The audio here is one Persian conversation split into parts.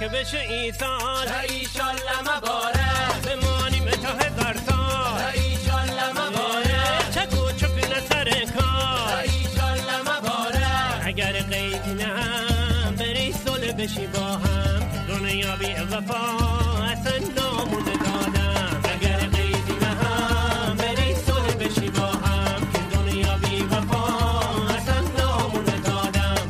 که بشه ایسال ایشالله مبارک بمانیم تا 1000 سال ایشالله مبارک چکو چک نسر کار ایشالله مبارک اگر قیدی نه هم بری صلح بشی با هم دنیا بی وفا اصلا نامونه دادم اگر قیدی نه هم بری صلح بشی با هم که دنیا بی وفا اصلا نامونه دادم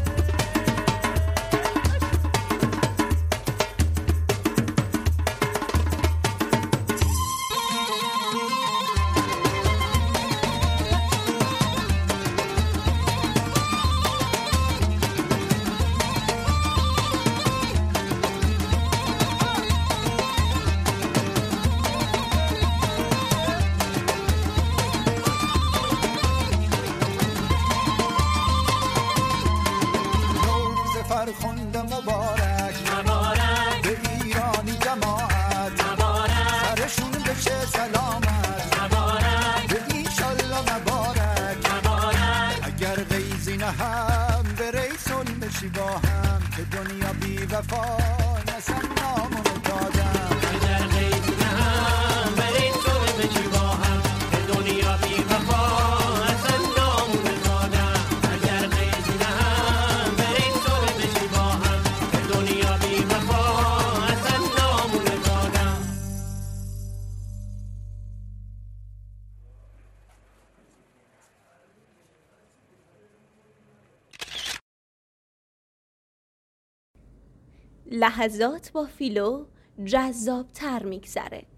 فرخنده مبارک مبارک به ایرانی جماعت مبارک سرشون بشه سلامت مبارک به ایشالله مبارک مبارک اگر قیزی نه هم بری صلح بشی با هم که دنیا بی وفا نسم نامونو دادم اگر قیزی نه هم بری صلح بشی با هم که دنیا بی وفا لحظات با فیلو جذاب‌تر میگذره.